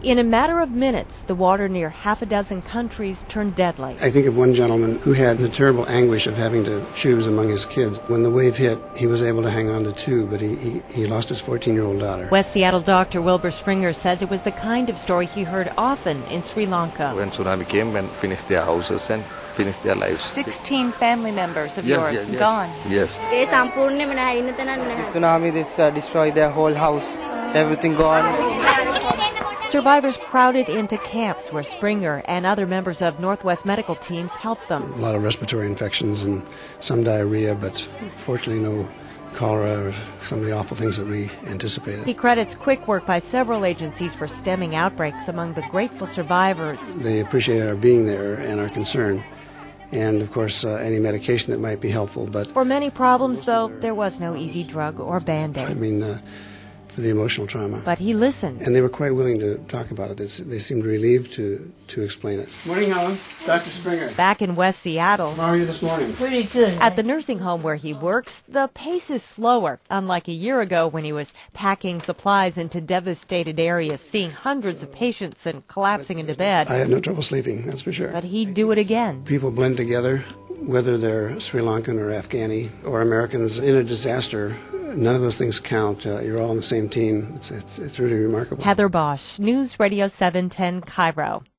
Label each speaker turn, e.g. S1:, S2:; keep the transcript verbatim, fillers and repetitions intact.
S1: In a matter of minutes, the water near half a dozen countries turned deadly.
S2: I think of one gentleman who had the terrible anguish of having to choose among his kids. When the wave hit, he was able to hang on to two, but he, he, he lost his fourteen-year-old daughter.
S1: West Seattle doctor Wilbur Springer says it was the kind of story he heard often in Sri Lanka.
S3: When tsunami came and finished their houses and finished their lives.
S4: Sixteen family members of
S3: yes,
S4: yours
S3: yes, yes.
S4: gone.
S3: Yes.
S5: The tsunami this uh, destroyed their whole house. Everything gone.
S1: Survivors crowded into camps where Springer and other members of Northwest medical teams helped them.
S2: A lot of respiratory infections and some diarrhea, but fortunately no cholera or some of the awful things that we anticipated.
S1: He credits quick work by several agencies for stemming outbreaks among the grateful survivors.
S2: They appreciated our being there and our concern. And, of course, uh, any medication that might be helpful. But
S1: for many problems, though, there was no easy drug or Band-Aid.
S2: I mean, uh, for the emotional trauma.
S1: But he listened.
S2: And they were quite willing to talk about it. They, they seemed relieved to, to explain it. Morning, Helen. It's Doctor Springer.
S1: Back in West Seattle.
S2: How are you this morning?
S6: Pretty good.
S1: At the nursing home where he works, the pace is slower, unlike a year ago when he was packing supplies into devastated areas, seeing hundreds of patients and collapsing into bed.
S2: I had no trouble sleeping, that's for sure.
S1: But he'd do it again.
S2: People blend together, whether they're Sri Lankan or Afghani or Americans in a disaster. None of those things count. Uh, you're all on the same team. It's, it's, it's really remarkable.
S1: Heather Bosch, News Radio seven ten, Cairo.